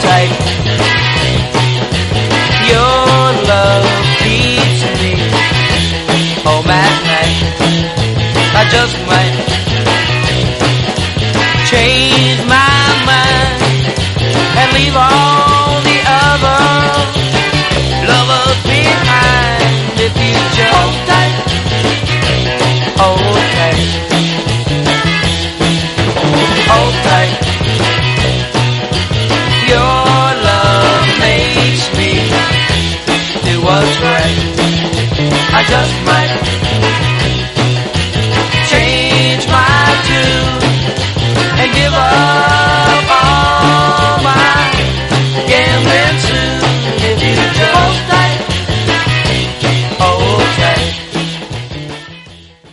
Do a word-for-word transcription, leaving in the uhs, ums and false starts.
tight. Your love keeps me home at night. I just might change my mind and leave all the other lovers behind. If you just hold tight, hold tight, hold tight. Your love makes me do what's right. I just might